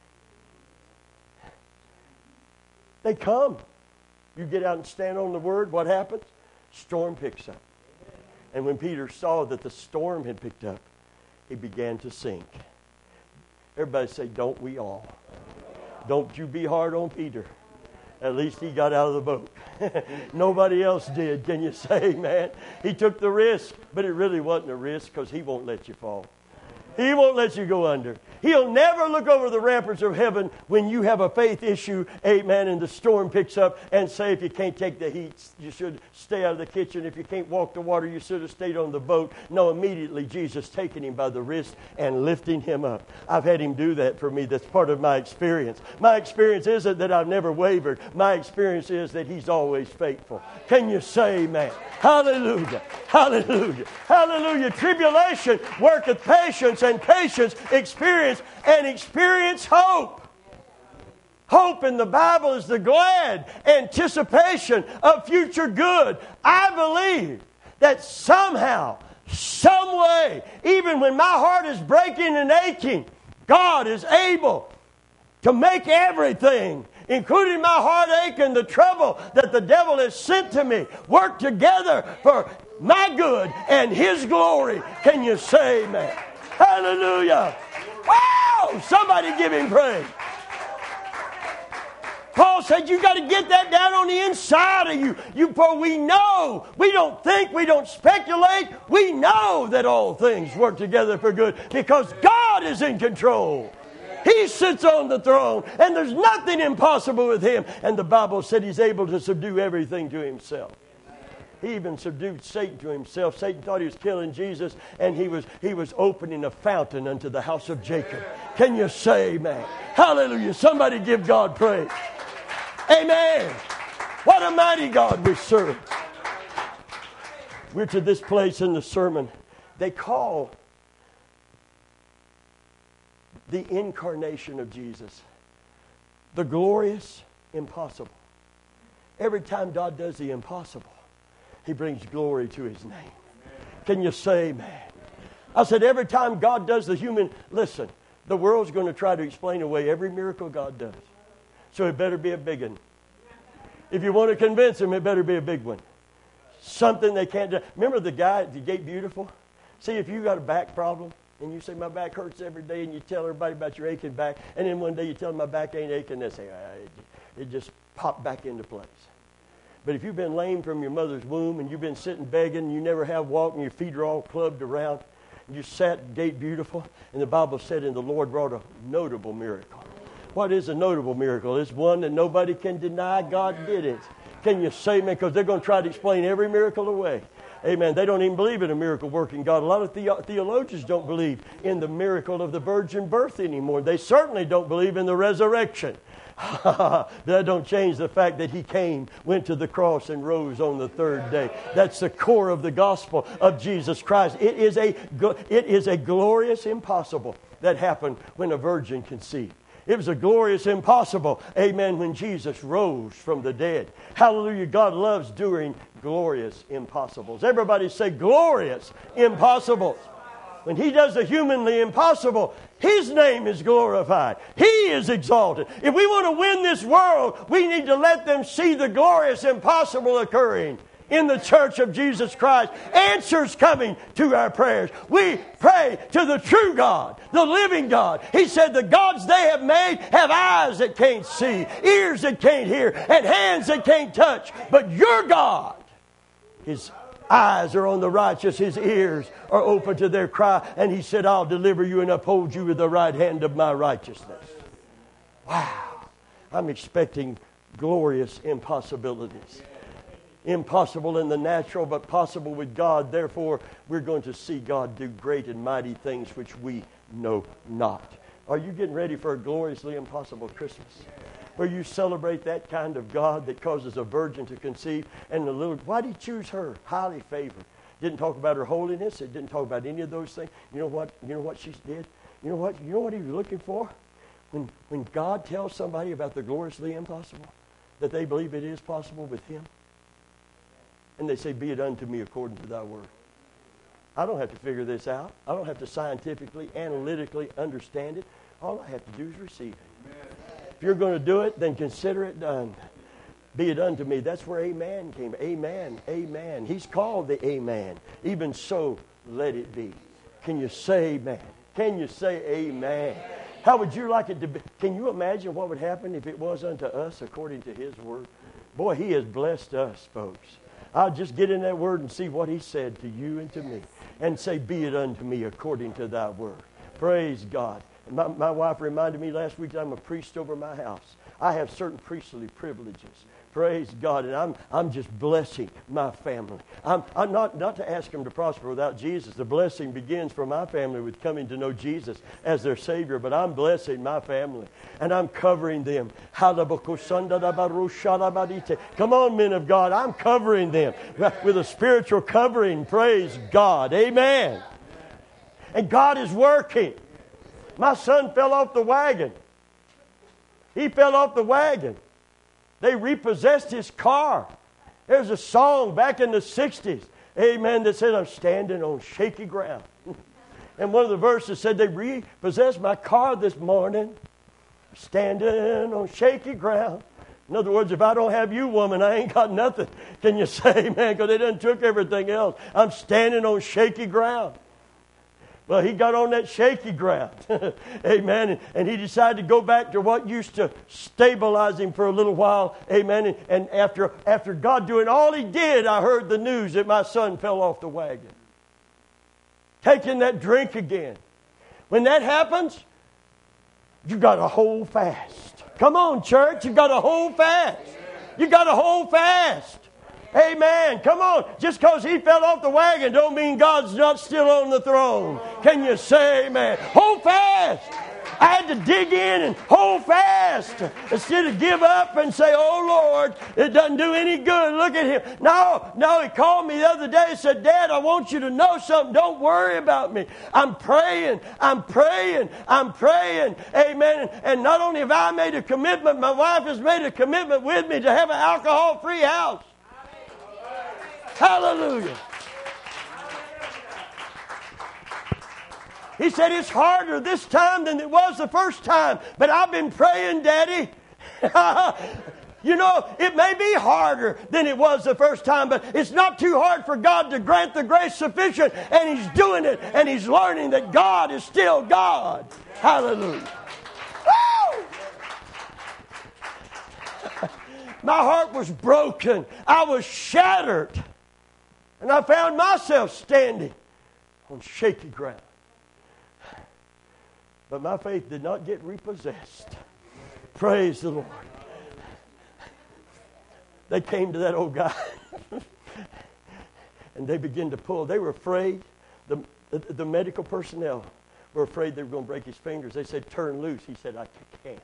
They come. You get out and stand on the word. What happens? Storm picks up. And when Peter saw that the storm had picked up, he began to sink. Everybody say, don't we all? Don't you be hard on Peter. At least he got out of the boat. Nobody else did. Can you say amen? He took the risk, but it really wasn't a risk, because he won't let you fall. He won't let you go under. He'll never look over the ramparts of heaven when you have a faith issue, amen, and the storm picks up, and say if you can't take the heat, you should stay out of the kitchen. If you can't walk the water, you should have stayed on the boat. No, immediately Jesus taking him by the wrist and lifting him up. I've had him do that for me. That's part of my experience. My experience isn't that I've never wavered. My experience is that he's always faithful. Can you say amen? Hallelujah. Hallelujah. Hallelujah. Tribulation worketh patience, and patience experience, and experience hope. Hope in the Bible is the glad anticipation of future good. I believe that somehow, some way, even when my heart is breaking and aching, God is able to make everything, including my heartache and the trouble that the devil has sent to me, work together for my good and his glory. Can you say amen? Hallelujah. Wow! Somebody give him praise. Paul said you got to get that down on the inside of you. For we know, we don't think, we don't speculate. We know that all things work together for good because God is in control. He sits on the throne, and there's nothing impossible with Him. And the Bible said He's able to subdue everything to Himself. He even subdued Satan to Himself. Satan thought he was killing Jesus, and he was opening a fountain unto the house of Jacob. Can you say amen? Hallelujah. Somebody give God praise. Amen. What a mighty God we serve. We're to this place in the sermon. They call the incarnation of Jesus the glorious impossible. Every time God does the impossible, He brings glory to His name. Can you say amen? I said every time God does the human... Listen, the world's going to try to explain away every miracle God does. So it better be a big one. If you want to convince them, it better be a big one. Something they can't do. Remember the guy at the Gate Beautiful? See, if you got a back problem, and you say, my back hurts every day, and you tell everybody about your aching back, and then one day you tell them my back ain't aching, they say, it just popped back into place. But if you've been lame from your mother's womb, and you've been sitting begging, and you never have walked, and your feet are all clubbed around, and you sat at Gate Beautiful, and the Bible said, and the Lord wrought a notable miracle. What is a notable miracle? It's one that nobody can deny God did it. Can you say amen? Because they're going to try to explain every miracle away. Amen. They don't even believe in a miracle-working God. A lot of theologians don't believe in the miracle of the virgin birth anymore. They certainly don't believe in the resurrection. That don't change the fact that He came, went to the cross, and rose on the third day. That's the core of the gospel of Jesus Christ. It is a glorious impossible that happened when a virgin conceived. It was a glorious impossible, amen, when Jesus rose from the dead. Hallelujah. God loves doing glorious impossibles. Everybody say glorious impossibles. When He does the humanly impossible, His name is glorified. He is exalted. If we want to win this world, we need to let them see the glorious impossible occurring in the church of Jesus Christ. Answers coming to our prayers. We pray to the true God, the living God. He said the gods they have made have eyes that can't see, ears that can't hear, and hands that can't touch. But your God, His eyes are on the righteous, His ears are open to their cry. And He said, I'll deliver you and uphold you with the right hand of my righteousness. Wow. I'm expecting glorious impossibilities. Impossible in the natural, but possible with God. Therefore, we're going to see God do great and mighty things which we know not. Are you getting ready for a gloriously impossible Christmas? Where you celebrate that kind of God that causes a virgin to conceive. And why did He choose her? Highly favored. Didn't talk about her holiness. It didn't talk about any of those things. You know what she did? You know what He was looking for? When God tells somebody about the gloriously impossible, that they believe it is possible with Him. And they say, be it unto me according to thy word. I don't have to figure this out. I don't have to scientifically, analytically understand it. All I have to do is receive it. Amen. If you're going to do it, then consider it done. Be it unto me. That's where amen came. Amen. Amen. He's called the amen. Even so, let it be. Can you say amen? Can you say amen? How would you like it to be? Can you imagine what would happen if it was unto us according to His word? Boy, He has blessed us, folks. I'll just get in that word and see what He said to you and to me. And say, be it unto me according to thy word. Praise God. My wife reminded me last week that I'm a priest over my house. I have certain priestly privileges. Praise God. And I'm just blessing my family. I'm not to ask them to prosper without Jesus. The blessing begins for my family with coming to know Jesus as their Savior. But I'm blessing my family. And I'm covering them. Come on, men of God. I'm covering them with a spiritual covering. Praise God. Amen. And God is working. My son fell off the wagon. He fell off the wagon. They repossessed his car. There's a song back in the 60s, amen, that says, I'm standing on shaky ground. And one of the verses said, they repossessed my car this morning, standing on shaky ground. In other words, if I don't have you, woman, I ain't got nothing. Can you say, man, because they done took everything else. I'm standing on shaky ground. Well, he got on that shaky ground, amen, and he decided to go back to what used to stabilize him for a little while, amen, and after God doing all He did, I heard the news that my son fell off the wagon, taking that drink again. When that happens, You got to hold fast. Come on, church. You got to hold fast. You got to hold fast. Amen. Come on. Just because he fell off the wagon don't mean God's not still on the throne. Can you say amen? Hold fast. I had to dig in and hold fast instead of give up and say, oh, Lord, it doesn't do any good. Look at him. No, he called me the other day and said, Dad, I want you to know something. Don't worry about me. I'm praying. Amen. And not only have I made a commitment, my wife has made a commitment with me to have an alcohol-free house. Hallelujah. He said, it's harder this time than it was the first time. But I've been praying, Daddy. You know, it may be harder than it was the first time, but it's not too hard for God to grant the grace sufficient. And He's doing it, and He's learning that God is still God. Hallelujah. Woo! My heart was broken. I was shattered. And I found myself standing on shaky ground. But my faith did not get repossessed. Praise the Lord. They came to that old guy. And they began to pull. They were afraid. The medical personnel were afraid they were going to break his fingers. They said, turn loose. He said, I can't.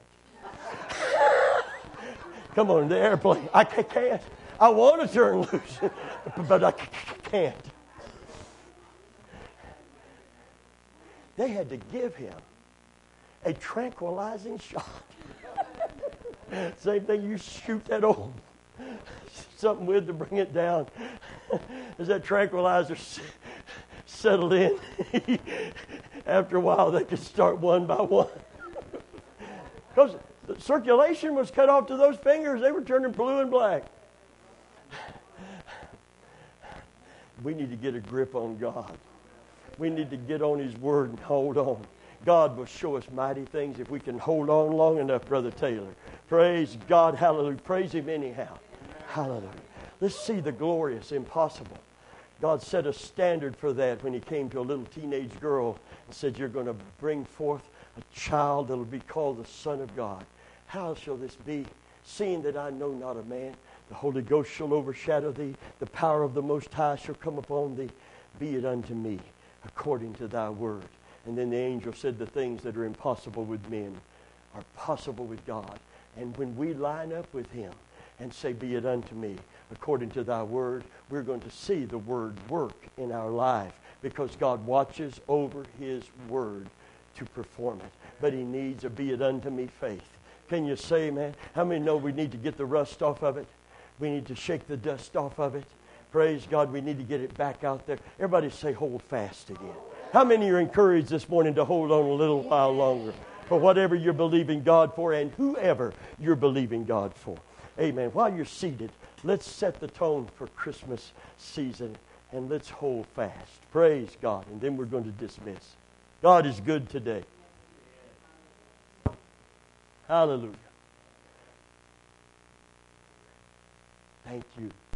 Come on, the airplane. I can't. I want to turn loose, but I can't. They had to give him a tranquilizing shot. Same thing you shoot that old something with to bring it down. As that tranquilizer settled in, after a while they could start one by one. Because the circulation was cut off to those fingers. They were turning blue and black. We need to get a grip on God. We need to get on His Word and hold on. God will show us mighty things if we can hold on long enough, Brother Taylor. Praise God. Hallelujah. Praise Him anyhow. Hallelujah. Let's see the glorious impossible. God set a standard for that when He came to a little teenage girl and said, you're going to bring forth a child that will be called the Son of God. How shall this be? Seeing that I know not a man, the Holy Ghost shall overshadow thee. The power of the Most High shall come upon thee. Be it unto me according to thy word. And then the angel said, the things that are impossible with men are possible with God. And when we line up with Him and say, be it unto me according to thy word, we're going to see the word work in our life because God watches over His word to perform it. But He needs a be it unto me faith. Can you say, man? How many know we need to get the rust off of it? We need to shake the dust off of it. Praise God, we need to get it back out there. Everybody say, hold fast again. How many are encouraged this morning to hold on a little while longer for whatever you're believing God for and whoever you're believing God for? Amen. While you're seated, let's set the tone for Christmas season and let's hold fast. Praise God. And then we're going to dismiss. God is good today. Hallelujah. Thank you.